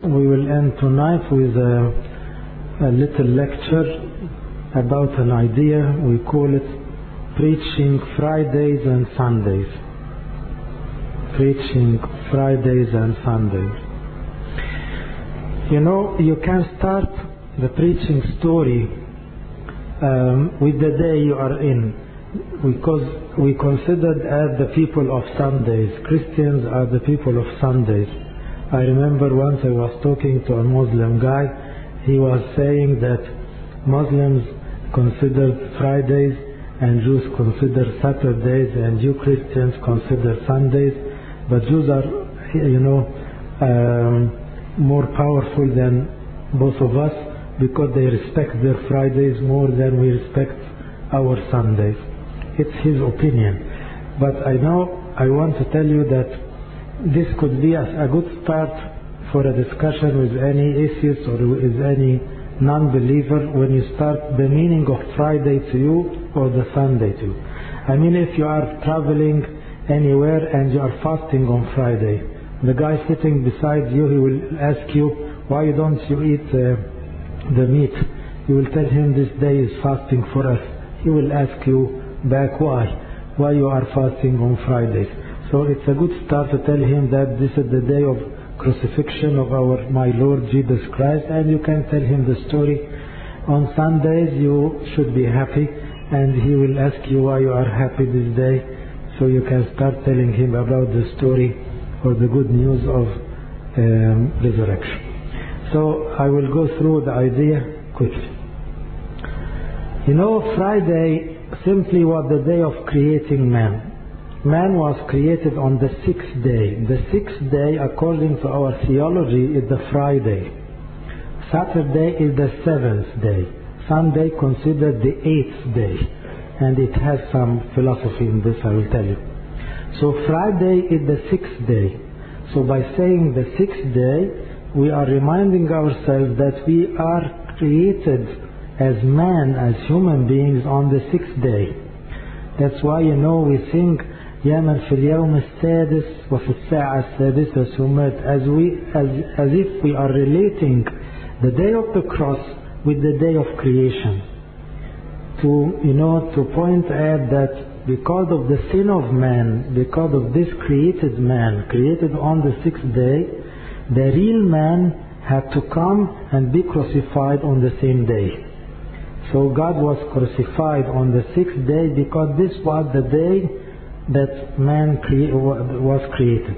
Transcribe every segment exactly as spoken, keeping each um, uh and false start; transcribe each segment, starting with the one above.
We will end tonight with a, a little lecture about an idea. We call it Preaching Fridays and Sundays. Preaching Fridays and Sundays. You know, you can start the preaching story um, with the day you are in, because we considered as the people of Sundays. Christians are the people of Sundays. I remember once I was talking to a Muslim guy. He was saying that Muslims consider Fridays and Jews consider Saturdays and you Christians consider Sundays, but Jews are, you know, um, more powerful than both of us because they respect their Fridays more than we respect our Sundays. It's his opinion. But I know I want to tell you that this could be a, a good start for a discussion with any atheist or with any non-believer when you start the meaning of Friday to you or the Sunday to you. I mean, if you are traveling anywhere and you are fasting on Friday, the guy sitting beside you, he will ask you, why don't you eat uh, the meat? You will tell him this day is fasting for us. He will ask you back why, why you are fasting on Fridays. So it's a good start to tell him that this is the day of crucifixion of our my Lord Jesus Christ, and you can tell him the story. On Sundays you should be happy, and he will ask you why you are happy this day, so you can start telling him about the story or the good news of um, resurrection. So I will go through the idea quickly. You know, Friday simply was the day of creating man. Man was created on the sixth day. The sixth day, according to our theology, is the Friday. Saturday is the seventh day. Sunday considered the eighth day. And it has some philosophy in this, I will tell you. So Friday is the sixth day. So by saying the sixth day, we are reminding ourselves that we are created as man, as human beings on the sixth day. That's why, you know, we sing يا من في اليوم السادس وفي الساعة السادسة سمات, as we as as if we are relating the day of the cross with the day of creation, to you know to point out that because of the sin of man, because of this created man created on the sixth day, the real man had to come and be crucified on the same day. So God was crucified on the sixth day because this was the day that man cre- was created.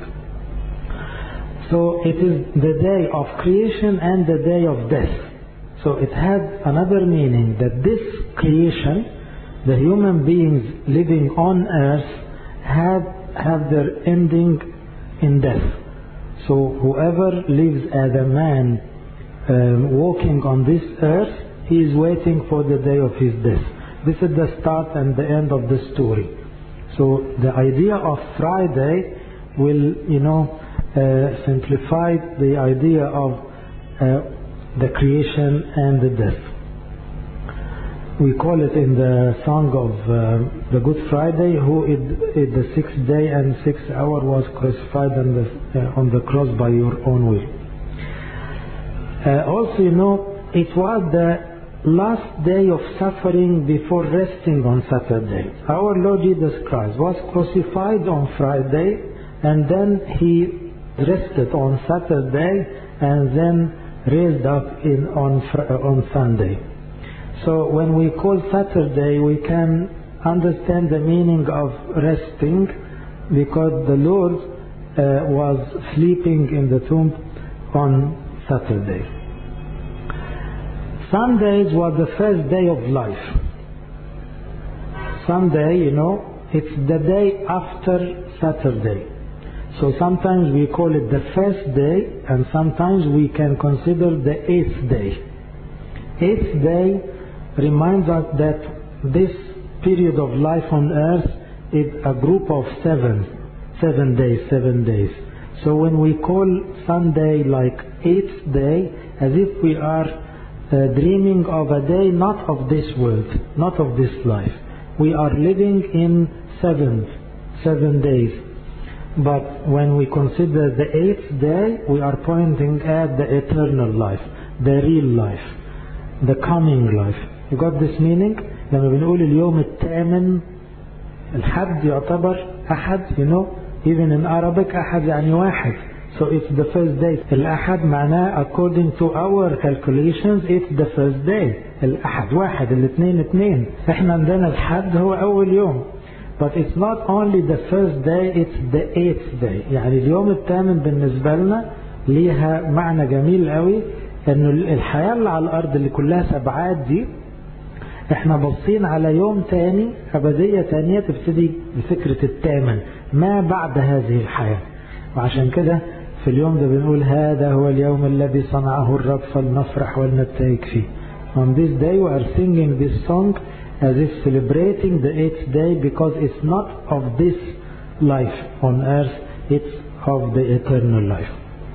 So it is the day of creation and the day of death. So it had another meaning, that this creation, the human beings living on earth, had have their ending in death. So whoever lives as a man um, walking on this earth, he is waiting for the day of his death. This is the start and the end of the story. So the idea of Friday will, you know, uh, simplify the idea of uh, the creation and the death. We call it in the song of uh, the Good Friday, who in the sixth day and sixth hour was crucified on the, uh, on the cross by your own will. Uh, also, you know, it was the last day of suffering before resting on Saturday. Our Lord Jesus Christ was crucified on Friday, and then he rested on Saturday, and then raised up in on on Sunday. So when we call Saturday, we can understand the meaning of resting, because the Lord uh, was sleeping in the tomb on Saturday. Sundays was the first day of life. Sunday, you know, it's the day after Saturday. So sometimes we call it the first day, and sometimes we can consider the eighth day. Eighth day reminds us that this period of life on earth is a group of seven, seven days, seven days. So when we call Sunday like eighth day, as if we are Uh, dreaming of a day not of this world, not of this life. We are living in seven, seven days. But when we consider the eighth day, we are pointing at the eternal life, the real life, the coming life. You got this meaning? لما بنقول اليوم الثامن الحد يعتبر أحد, you know, even in Arabic أحد يعني واحد. So it's the first day. الأحد معناه according to our calculations it's the first day. الأحد واحد, الاثنين اثنين. احنا عندنا الحد هو أول يوم. But it's not only the first day, it's the eighth day. يعني اليوم الثامن بالنسبة لنا ليها معنى جميل قوي, انه الحياة اللي على الأرض اللي كلها سبعات دي احنا باصين على يوم تاني, أبدية تانية تبتدي بفكرة الثامن ما بعد هذه الحياة. وعشان كده في اليوم ده بنقول هذا هو اليوم الذي صنعه الرب فلنفرح ولنبتهج فيه. On this day we are singing this song as if celebrating the eighth day, because it's not of this life on earth, it's of the eternal life.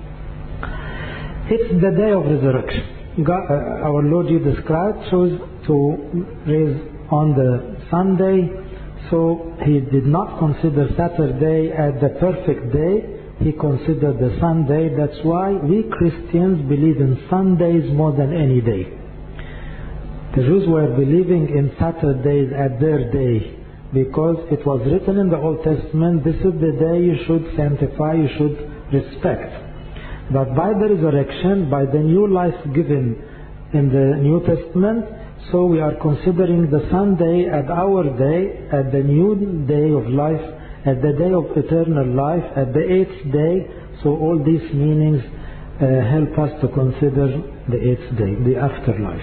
It's the day of resurrection. God, uh, our Lord Jesus Christ chose to raise on the Sunday, so he did not consider Saturday as the perfect day. He considered the Sunday. That's why we Christians believe in Sundays more than any day. The Jews were believing in Saturdays as their day because it was written in the Old Testament, this is the day you should sanctify, you should respect. But by the resurrection, by the new life given in the New Testament, so we are considering the Sunday as our day, as the new day of life, as the day of eternal life, at the eighth day. So all these meanings uh, help us to consider the eighth day, the afterlife.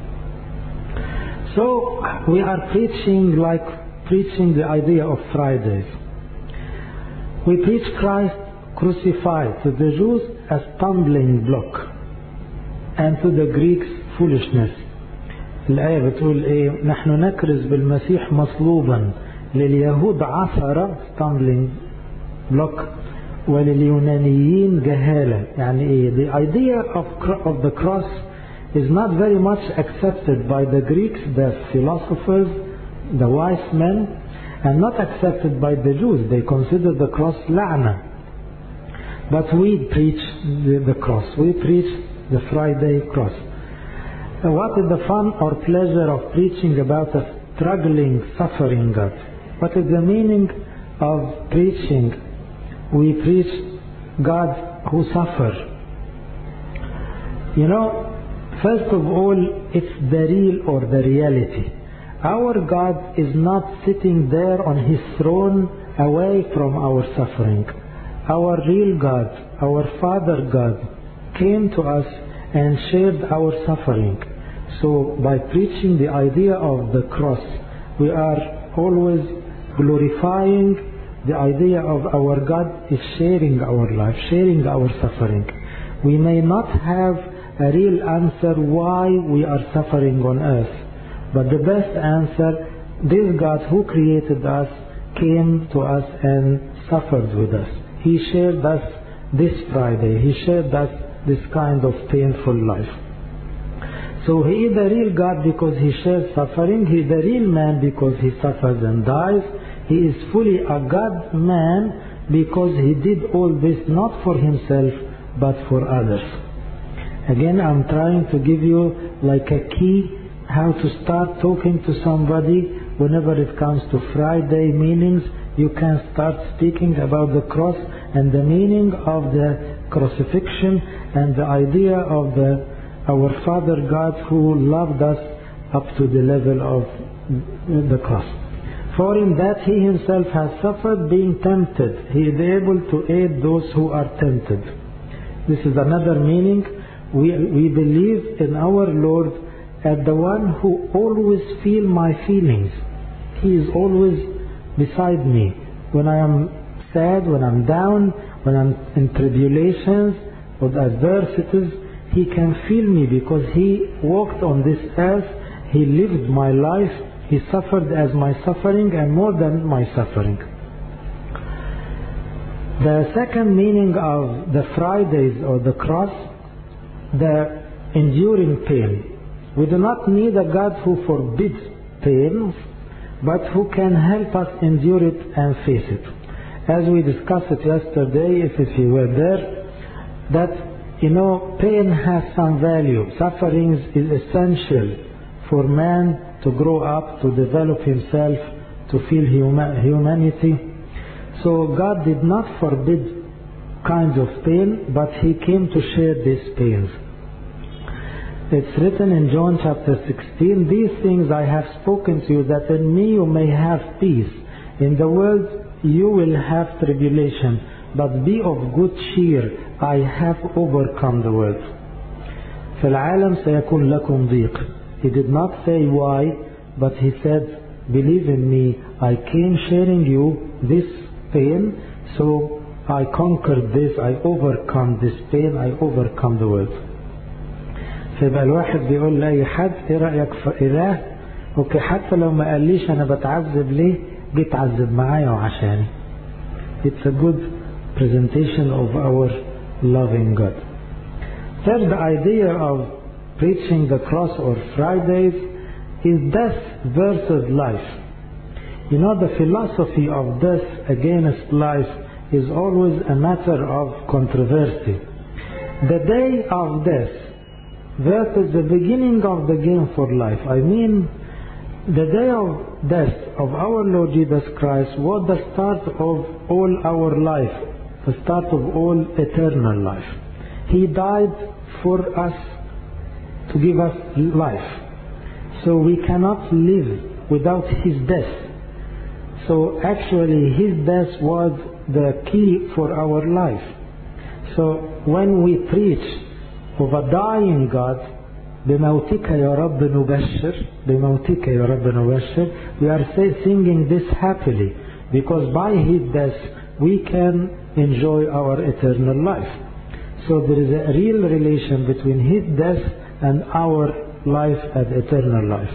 So we are preaching like preaching the idea of Fridays. We preach Christ crucified, to the Jews a stumbling block and to the Greeks foolishness. الآية بتقول إيه؟ نحن نكرز بالمسيح مصلوبا, لليهود عثرة stumbling block ولليونانيين جهالة. يعني إيه؟ The idea of, of the cross is not very much accepted by the Greeks, the philosophers, the wise men, and not accepted by the Jews. They consider the cross لعنة. But we preach the, the cross. We preach the Friday cross. And what is the fun or pleasure of preaching about a struggling, suffering God? What is the meaning of preaching? We preach God who suffers. You know, first of all, it's the real or the reality. Our God is not sitting there on his throne away from our suffering. Our real God, our Father God, came to us and shared our suffering. So by preaching the idea of the cross, we are always glorifying the idea of our God is sharing our life, sharing our suffering. We may not have a real answer why we are suffering on earth, but the best answer, this God who created us came to us and suffered with us. He shared us this Friday. He shared us this kind of painful life. So he is the real God because he shares suffering. He is the real man because he suffers and dies. He is fully a God man because he did all this not for himself but for others. Again, I'm trying to give you like a key how to start talking to somebody whenever it comes to Friday meanings. You can start speaking about the cross and the meaning of the crucifixion and the idea of the our Father God who loved us up to the level of the cross. For in that he himself has suffered being tempted, he is able to aid those who are tempted. This is another meaning. We, we believe in our Lord as the one who always feels my feelings. He is always beside me. When I am sad, when I'm down, when I'm in tribulations or adversities, he can feel me because he walked on this earth, he lived my life, he suffered as my suffering and more than my suffering. The second meaning of the Fridays or the cross, the enduring pain. We do not need a God who forbids pain, but who can help us endure it and face it. as we discussed it yesterday, if, if you were there, that, you know, pain has some value. Suffering is essential for man to grow up, to develop himself, to feel huma- humanity. So God did not forbid kinds of pain, but He came to share these pains. It's written in John chapter sixteen, "These things I have spoken to you, that in me you may have peace. In the world you will have tribulation, but be of good cheer, I have overcome the world." في العالم سيكون لكم ضيق. He did not say why, but He said, believe in me, I came sharing you this pain, so I conquered this, I overcome this pain, I overcome the world. فيبقى الواحد بيقول لأي حد ايه رأيك في إله؟ اوكي، حتى لو ما قاليش أنا بتعذب ليه، جيت تعذب معايا وعشاني. It's a good presentation of our loving God. Third, the idea of preaching the cross or Fridays is death versus life. You know, the philosophy of death against life is always a matter of controversy. The day of death versus the beginning of the game for life. I mean, the day of death of our Lord Jesus Christ was the start of all our life, the start of all eternal life. He died for us to give us life. So we cannot live without His death. So actually His death was the key for our life. So when we preach of a dying God, بموتك يا رب نبشر, بموتك يا رب نبشر, we are singing this happily, because by His death we can enjoy our eternal life. So there is a real relation between His death and our life as eternal life.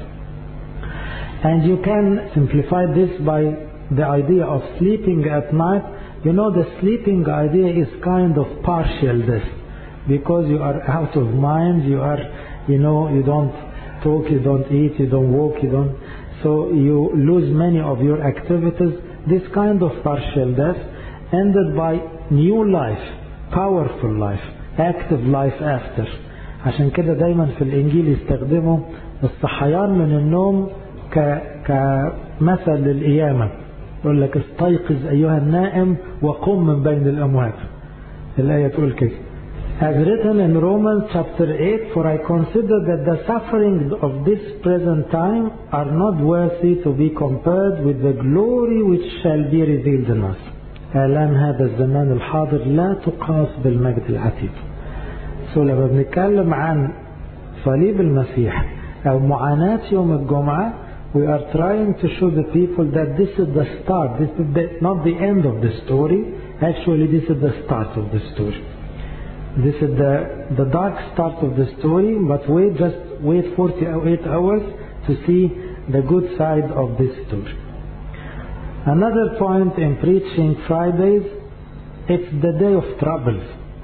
And you can simplify this by the idea of sleeping at night. You know, the sleeping idea is kind of partial death, because you are out of mind, you are, you know, you don't talk, you don't eat, you don't walk, you don't, so you lose many of your activities. This kind of partial death ended by new life, powerful life, active life after. عشان كده دايما في الإنجيل يستخدموا الصحيان من النوم ك كمثل للقيامة. يقول لك استيقظ أيها النائم وقم من بين الأموات. الآية تقول كده. As written in Romans chapter eight, for I consider that the sufferings of this present time are not worthy to be compared with the glory which shall be revealed in us. آلام هذا الزمان الحاضر لا تقاس بالمجد العتيد. So لما بنتكلم عن صليب المسيح أو معاناة يوم الجمعة, we are trying to show the people that this is the start, this is the, not the end of the story. Actually, this is the start of the story. This is the, the dark start of the story, but wait, just wait forty-eight hours to see the good side of this story. Another point in preaching Fridays, it's the day of troubles.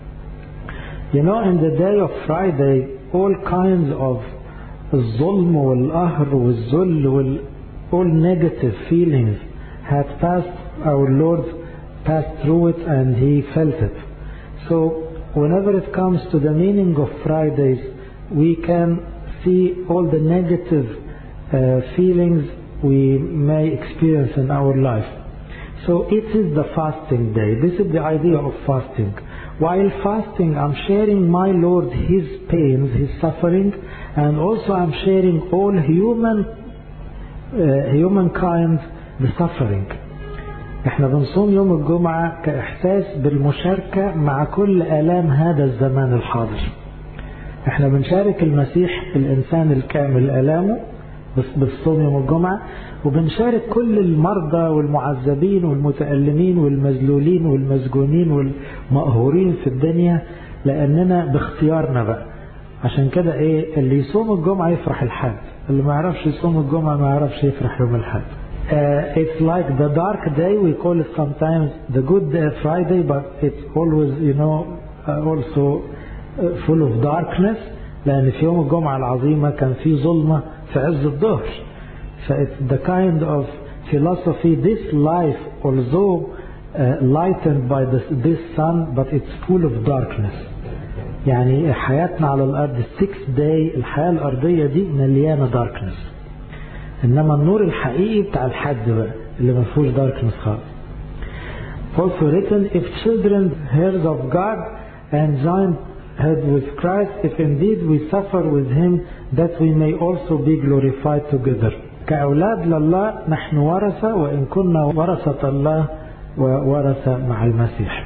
You know, in the day of Friday, all kinds of الظلم والقهر والذل وال all negative feelings had passed, our Lord passed through it and He felt it. So whenever it comes to the meaning of Fridays, we can see all the negative uh, feelings we may experience in our life. So it is the fasting day. This is the idea of fasting. While fasting, I'm sharing my Lord His pains, His suffering, and also I'm sharing all human uh, humankind the suffering. احنا بنصوم يوم الجمعة كإحساس بالمشاركة مع كل آلام هذا الزمان الحاضر. احنا بنشارك المسيح الإنسان الكامل آلامه بالصوم يوم الجمعة، وبنشارك كل المرضى والمعذبين والمتألمين والمذلولين والمسجونين والمقهورين في الدنيا، لأننا باختيارنا بقى. عشان كده ايه، اللي يصوم الجمعة يفرح الحد، اللي ما يعرفش يصوم الجمعة ما يعرفش يفرح يوم الحد. Uh, it's like the dark day, we call it sometimes the good day, Friday, but it's always, you know, uh, also uh, full of darkness. لأن في يوم الجمعة العظيمة كان في ظلمة في عز الظهر. So it's the kind of philosophy, this life, although uh, lightened by this, this sun but it's full of darkness. يعني حياتنا على الأرض sixth day الحياة الأرضية دي مليانة darkness. إنما النور الحقيقي بتاع الحد بقى اللي ما فيهوش darkness خالص. Also written, if children heard of God and joined head with Christ, if indeed we suffer with Him, that we may also be glorified together. كأولاد لله نحن ورثة وإن كنا ورثة الله وورثة مع المسيح.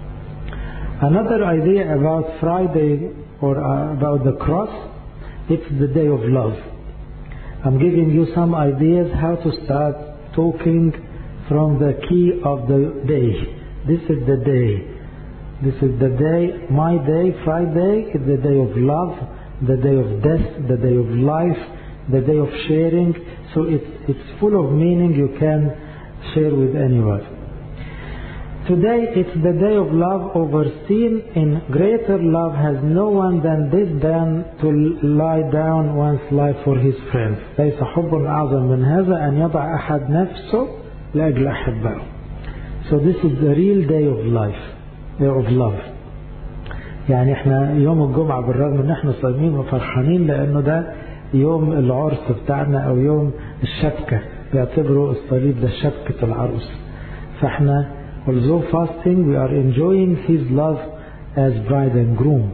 Another idea about Friday or uh, about the cross, it's the day of love. I'm giving you some ideas how to start talking from the key of the day. This is the day. This is the day, my day, Friday is the day of love, the day of death, the day of life, the day of sharing. So it's, it's full of meaning you can share with anyone. Today it's the day of love overseen in greater love has no one than this than to lie down one's life for his friends. ليس حب أعظم من هذا أن يضع أحد نفسه لأجل أحبائه. So this is the real day of life, day of love. يعني احنا يوم الجمعة بالرغم ان احنا صايمين وفرحانين لانه ده يوم العرس بتاعنا او يوم الشبكة، بيعتبروا الصليب ده شبكة العروس. فاحنا although fasting we are enjoying his love as bride and groom.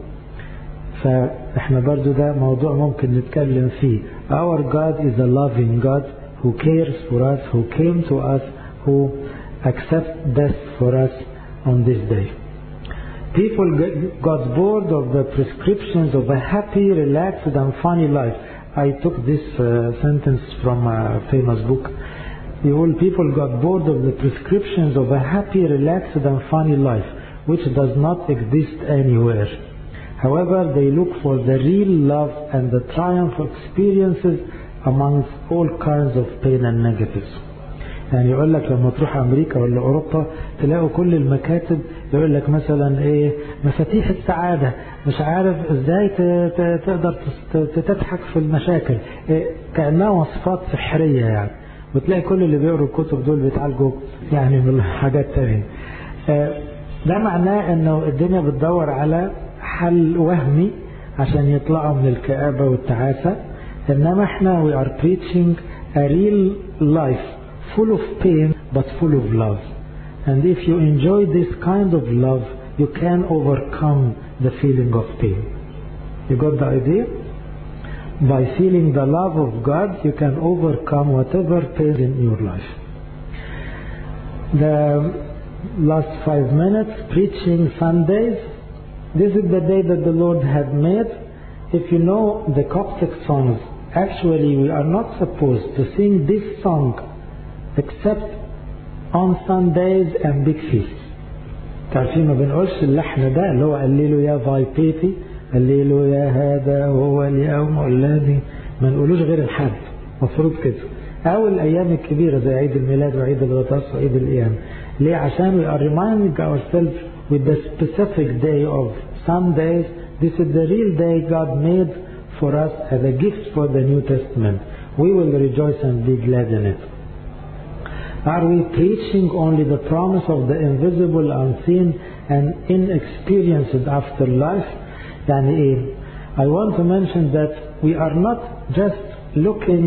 فاحنا برضو ده موضوع ممكن نتكلم فيه. Our God is a loving God who cares for us, who came to us, who accepts death for us on this day. People got bored of the prescriptions of a happy, relaxed and funny life. I took this uh, sentence from a famous book. All people got bored of the prescriptions of a happy, relaxed and funny life, which does not exist anywhere. However, they look for the real love and the triumph experiences amongst all kinds of pain and negatives. يعني يقول لك لما تروح أمريكا ولا أوروبا تلاقوا كل المكاتب يقول لك مثلا إيه مفاتيح السعادة، مش عارف إزاي تقدر تضحك في المشاكل، إيه كأنها وصفات سحرية يعني. وتلاقي كل اللي بيقروا الكتب دول بيتعالجوا يعني من حاجات تانية. ده معناه إنه الدنيا بتدور على حل وهمي عشان يطلعوا من الكآبة والتعاسة. إنما إحنا we are preaching a real life full of pain but full of love. And if you enjoy this kind of love, you can overcome the feeling of pain. You got the idea? By feeling the love of God, you can overcome whatever pain in your life. The last five minutes, preaching Sundays. This is the day that the Lord had made. If you know the Coptic songs, actually we are not supposed to sing this song except on Sundays and big feasts. تعرفين ما بنقولش اللحن ده اللي هو قليله يا فاي بيتي، قليله يا هذا هو اليوم الذي، ما نقولوش غير الحد مفروض كده، أو الأيام الكبيرة زي عيد الميلاد وعيد الغطاس وعيد القيامة. ليه؟ عشان we are reminding ourselves with the specific day of Sundays. This is the real day God made for us as a gift for the New Testament. We will rejoice and be glad in it. Are we preaching only the promise of the invisible, unseen and inexperienced afterlife? يعني إيه? I want to mention that we are not just looking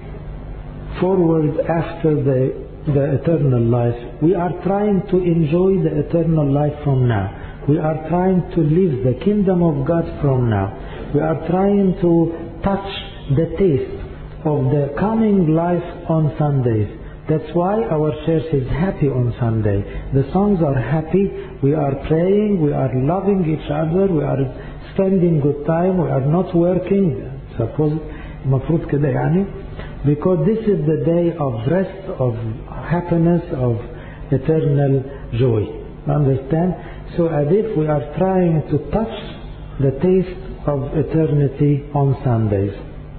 forward after the, the eternal life. We are trying to enjoy the eternal life from now. We are trying to live the kingdom of God from now. We are trying to touch the taste of the coming life on Sundays. That's why our church is happy on Sunday. The songs are happy. We are praying. We are loving each other. We are spending good time. We are not working. Suppose المفروض كده يعني. Because this is the day of rest, of happiness, of eternal joy. Understand? So as if we are trying to touch the taste of eternity on Sundays.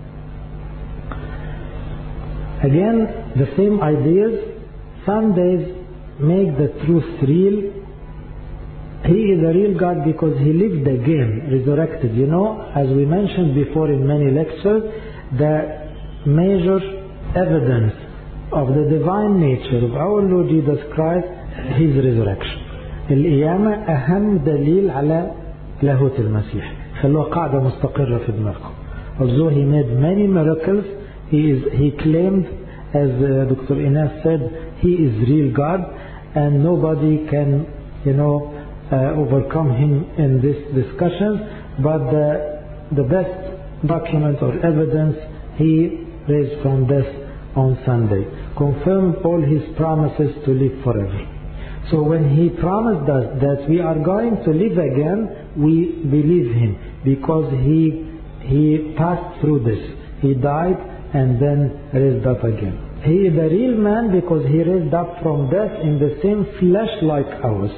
Again, the same ideas. Sundays make the truth real. He is a real God because He lived again, resurrected. You know, as we mentioned before in many lectures, the major evidence of the divine nature of our Lord Jesus Christ his resurrection. القيامة أهم دليل على لاهوت المسيح. خلوها قاعدة مستقرة في دماغكم. Although he made many miracles, he is he claimed, as uh, Doctor Ines said, he is real God, and nobody can, you know, uh, overcome him in this discussion. But the the best document or evidence, he raised from death on Sunday, confirmed all his promises to live forever. So when he promised us that we are going to live again, we believe him because he he passed through this. He died and then raised up again. He is a real man because he raised up from death in the same flesh like ours.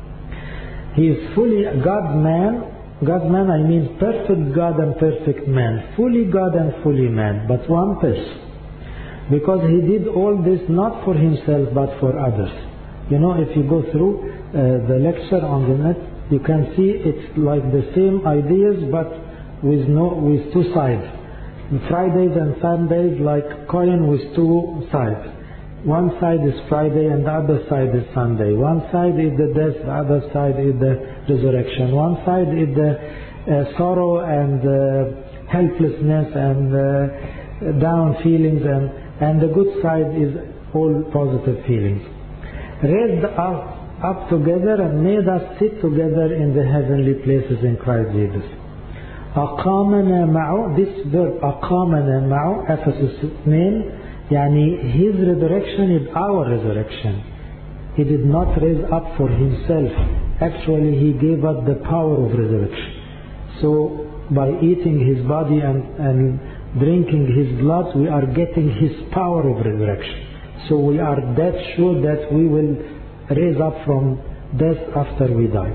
He is fully God man. God man, I mean perfect God and perfect man. Fully God and fully man, but one person. Because he did all this not for himself but for others. You know, if you go through uh, the lecture on the net, you can see it's like the same ideas but with no with two sides. Fridays and Sundays like coin with two sides. One side is Friday and the other side is Sunday. One side is the death, the other side is the resurrection. One side is the uh, sorrow and uh, helplessness and uh, down feelings, and, and the good side is all positive feelings. Raised us up together and made us sit together in the heavenly places in Christ Jesus. أقامنا معه, this verb أقامنا معه, Ephesus two, يعني his resurrection is our resurrection. He did not raise up for himself. Actually, he gave us the power of resurrection. So by eating his body and, and drinking his blood, we are getting his power of resurrection. So we are that sure that we will raise up from death after we die.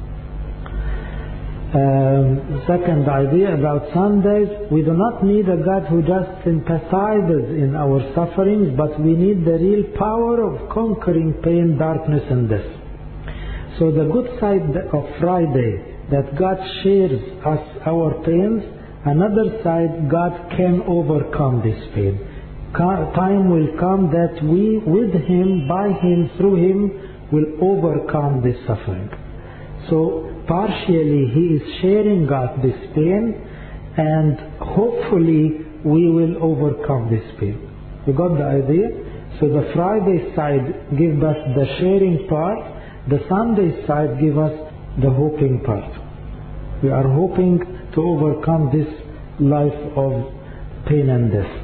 Um, second idea about Sundays, we do not need a God who just sympathizes in our sufferings, but we need the real power of conquering pain, darkness and death. So the good side of Friday, that God shares us our pains. Another side, God can overcome this pain. Time will come that we, with him, by him, through him, will overcome this suffering. So partially he is sharing us this pain, and hopefully we will overcome this pain. You got the idea? So the Friday side gives us the sharing part, the Sunday side gives us the hoping part. We are hoping to overcome this life of pain and death.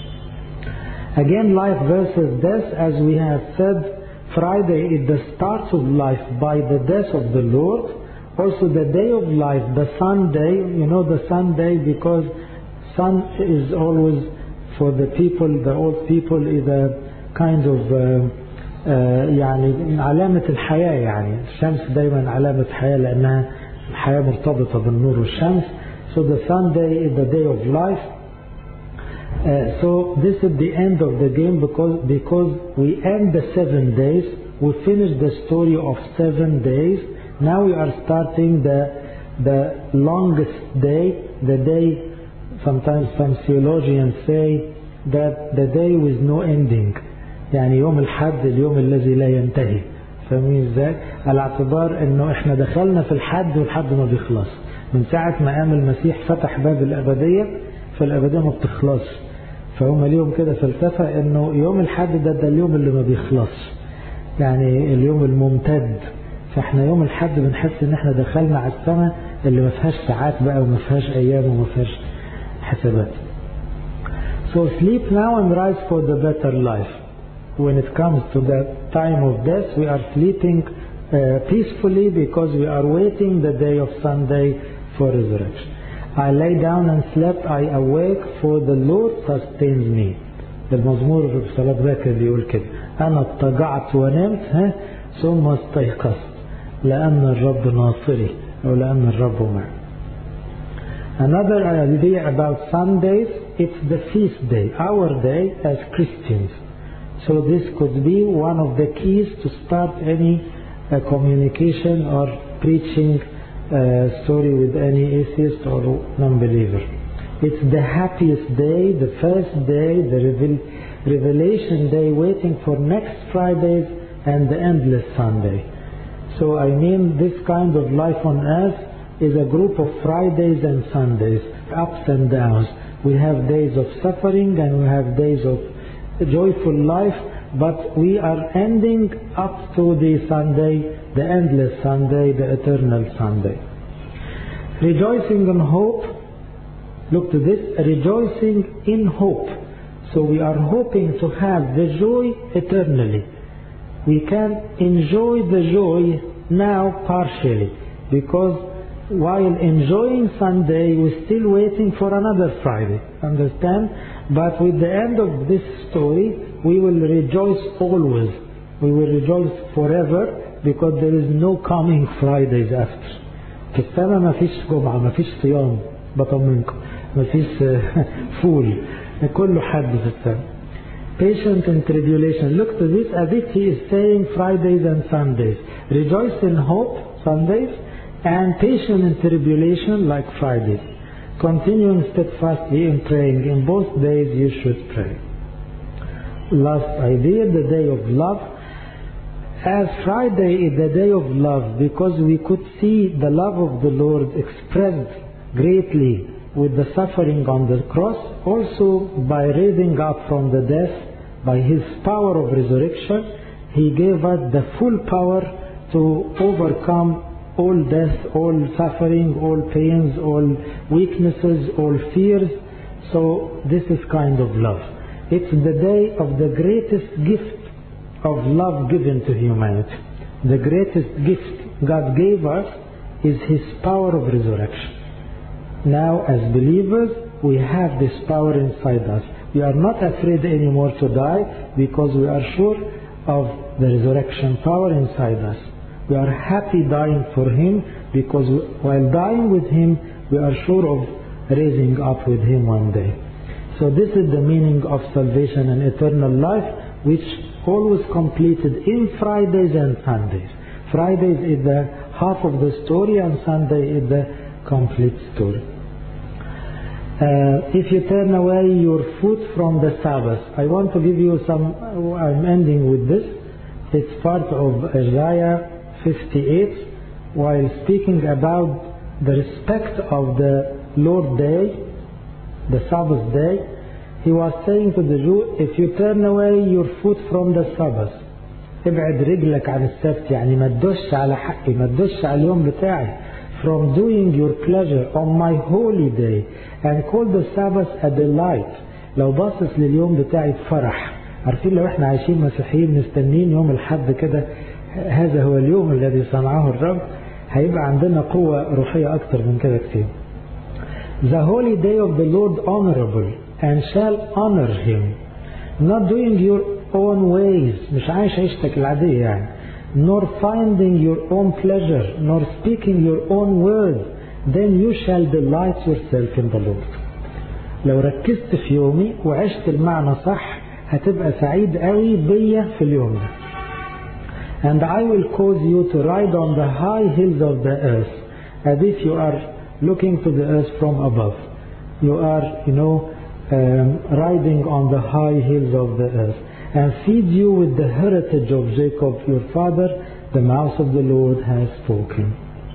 Again, life versus death, as we have said, Friday is the start of life by the death of the Lord. Also the day of life, the Sunday, you know the Sunday because sun is always for the people, the old people, is a kind of uh, uh, يعني علامة الحياة. يعني الشمس دايما علامة حياة لأنها الحياة مرتبطة بالنور والشمس. So the Sunday is the day of life. Uh, so this is the end of the game because because we end the seven days. We finish the story of seven days. Now we are starting the the longest day, the day. Sometimes some theologians say that the day with no ending. يعني يوم الحد اليوم الذي لا ينتهي. فاهمين ازاي؟ على اعتبار انه احنا دخلنا في الحد والحد ما بيخلص. من ساعة ما قام المسيح فتح باب الأبدية، فالأبدية ما بتخلصش. فهم اليوم كده فلسفة انه يوم الحد ده ده اليوم اللي ما بيخلصش. يعني اليوم الممتد. فاحنا يوم الحد بنحس ان احنا دخلنا على السماء اللي ما فيهاش ساعات بقى وما فيهاش ايام وما فيهاش حسابات. So sleep now and rise for the better life. When it comes to the time of death, we are sleeping uh, peacefully because we are waiting the day of Sunday for resurrection. I lay down and slept, I awake, for the Lord sustains me. المزمور في صلاة ذاكر بيقول كده: أنا اضطجعت ونمت ها ثم استيقظت لأن الرب ناصري أو لأن الرب معي. Another idea about Sundays, it's the feast day, our day as Christians. So this could be one of the keys to start any uh, communication or preaching uh, story with any atheist or non-believer. It's the happiest day, the first day, the revel revelation day, waiting for next Friday's and the endless Sunday. So I mean this kind of life on earth is a group of Fridays and Sundays, ups and downs. We have days of suffering and we have days of joyful life, but we are ending up to the Sunday, the endless Sunday, the eternal Sunday. Rejoicing in hope, look to this, rejoicing in hope. So we are hoping to have the joy eternally. We can enjoy the joy now partially, because while enjoying Sunday, we're still waiting for another Friday, understand? But with the end of this story, we will rejoice always. We will rejoice forever, because there is no coming Fridays after. في السنة ما فيش جمعة، ما فيش صيام، بطمنكم، ما فيش فول، كله حد في السنة. Patient in tribulation. Look to this, as if he is saying Fridays and Sundays. Rejoice in hope, Sundays, and patient in tribulation like Fridays. Continuing steadfastly in praying. In both days you should pray. Last idea, the day of love. As Friday is the day of love, because we could see the love of the Lord expressed greatly with the suffering on the cross, also by raising up from the death, by His power of resurrection, He gave us the full power to overcome all death, all suffering, all pains, all weaknesses, all fears. So this is kind of love. It's the day of the greatest gift of love given to humanity. The greatest gift God gave us is His power of resurrection. Now as believers, we have this power inside us. We are not afraid anymore to die, because we are sure of the resurrection power inside us. We are happy dying for Him, because while dying with Him, we are sure of raising up with Him one day. So this is the meaning of salvation and eternal life, which always completed in Fridays and Sundays. Fridays is the half of the story, and Sunday is the complete story. Uh, if you turn away your foot from the Sabbath, I want to give you some, I'm ending with this. It's part of Isaiah fifty-eight, while speaking about the respect of the Lord Day, the Sabbath day. He was saying to the Jew, if you turn away your foot from the Sabbath, ابعد رجلك عن السبت، يعني ما تدوش على حقي، ما تدوش على اليوم بتاعي, from doing your pleasure on my holy day, and call the Sabbath a delight. لو باصص لليوم بتاعي بفرح. عارفين لو احنا عايشين مسيحيين مستنين يوم الحد كده، هذا هو اليوم الذي صنعه الرب، هيبقى عندنا قوة روحية أكتر من كده كتير. The holy day of the Lord honorable, and shall honor Him. Not doing your own ways, مش عايش عيشتك العادية يعني. Nor finding your own pleasure, nor speaking your own word, then you shall delight yourself in the Lord. لو ركزت في يومي وعشت المعنى صح، هتبقى سعيد قوي بيا في اليوم ده. And I will cause you to ride on the high hills of the earth, as if you are looking to the earth from above. You are, you know, um, riding on the high hills of the earth, and feed you with the heritage of Jacob your father. The mouth of the Lord has spoken.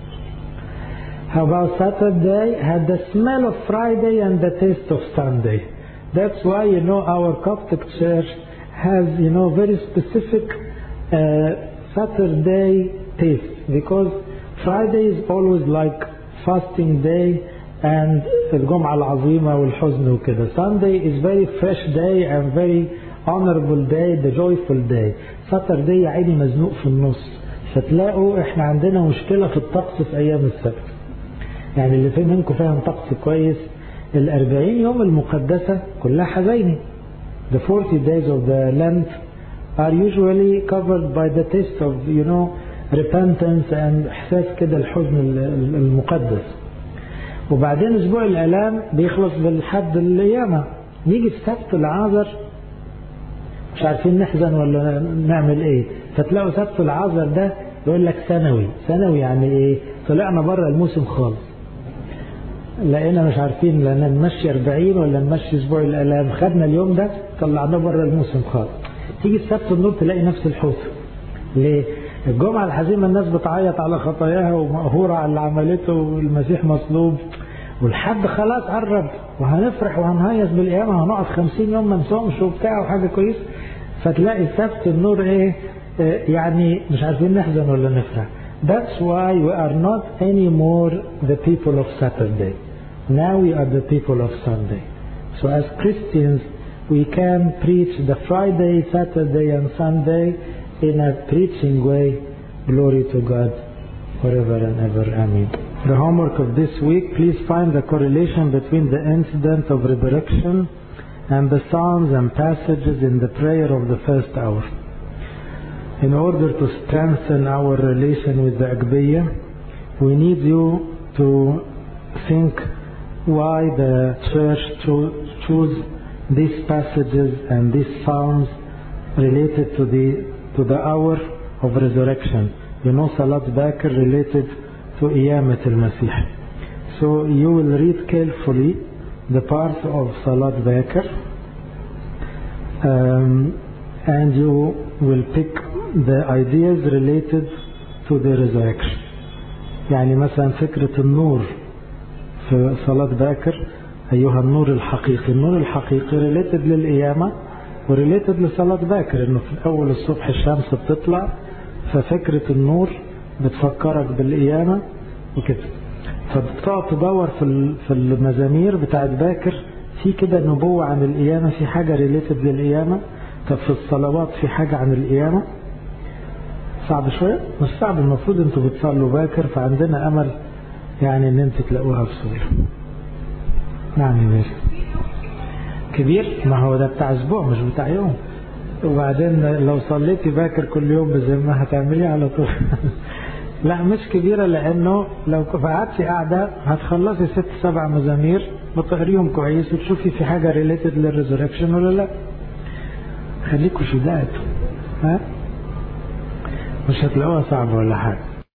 How about Saturday? Had the smell of Friday and the taste of Sunday. That's why, you know, our Coptic church has, you know, very specific uh, Saturday taste, because Friday is always like fasting day and الجمعة العظيمة والحزن وكده. Sunday is very fresh day and very honorable day, the joyful day. Saturday عيني مزنوق في النص، فتلاقوا احنا عندنا مشكلة في الطقس في أيام السبت. يعني اللي فيه منكم فاهم طقس كويس، الأربعين يوم المقدسة كلها حزيني. The forty days of the Lent are usually covered by the taste of, you know, repentance and إحساس كده الحزن المقدس. وبعدين أسبوع الآلام بيخلص بالحد القيامة. نيجي في سبت العذر مش عارفين نحزن ولا نعمل ايه، فتلاقوا سبت العذر ده يقول لك سنوي. سنوي يعني ايه؟ طلعنا بره الموسم خالص، لقينا مش عارفين لا نمشي أربعين ولا نمشي اسبوع الآلام، خدنا اليوم ده طلعناه بره الموسم خالص. تيجي السبت النور تلاقي نفس الحوسه، ليه؟ الجمعة الحزينة الناس بتعيط على خطاياها ومقهورة على اللي عملته والمسيح مصلوب، والحد خلاص قرب وهنفرح وهنهيص بالقيامة، هنقعد خمسين يوم ما نصومش وبتاع وحاجة كويس. فتلاقي سبت النور ايه؟ يعني مش عارفين نحزن ولا نفرح. That's why we are not anymore the people of Saturday. Now we are the people of Sunday. So as Christians we can preach the Friday, Saturday and Sunday in a preaching way. Glory to God forever and ever. Amen. The homework of this week, please find the correlation between the incident of resurrection and the psalms and passages in the prayer of the first hour. In order to strengthen our relation with the Agbeya, we need you to think why the church cho- chose these passages and these psalms related to the to the hour of resurrection. You know, Salat Bakr related to Qiyamat al-Masih. So you will read carefully the part of Salat Bakr, um, and you will pick the ideas related to the resurrection. يعني مثلا فكرة النور في صلاة باكر، أيها النور الحقيقي. النور الحقيقي related للقيامة وريليتد لصلاة باكر، إنه في أول الصبح الشمس بتطلع، ففكرة النور بتفكرك بالقيامة وكده. فبتقعد تدور في في المزامير بتاعت باكر في كده نبوة عن القيامة، في حاجة ريليتد للقيامة. طب في الصلوات في حاجة عن القيامة. صعب شوية؟ مش صعب، المفروض انتوا بتصلوا باكر، فعندنا أمل يعني ان انتوا تلاقوها بسهولة. نعم يا كبير، ما هو ده بتاع اسبوع مش بتاع يوم. وبعدين لو صليتي باكر كل يوم بذمة هتعمليه على طول. لا مش كبيرة، لانه لو قعدتي قاعدة هتخلصي ست سبع مزامير بتقريهم كويس وتشوفي في حاجة ريليتد للريزوركشن ولا لا. خليكوا شداد، ها مش هتلاقوها صعبة ولا حاجة.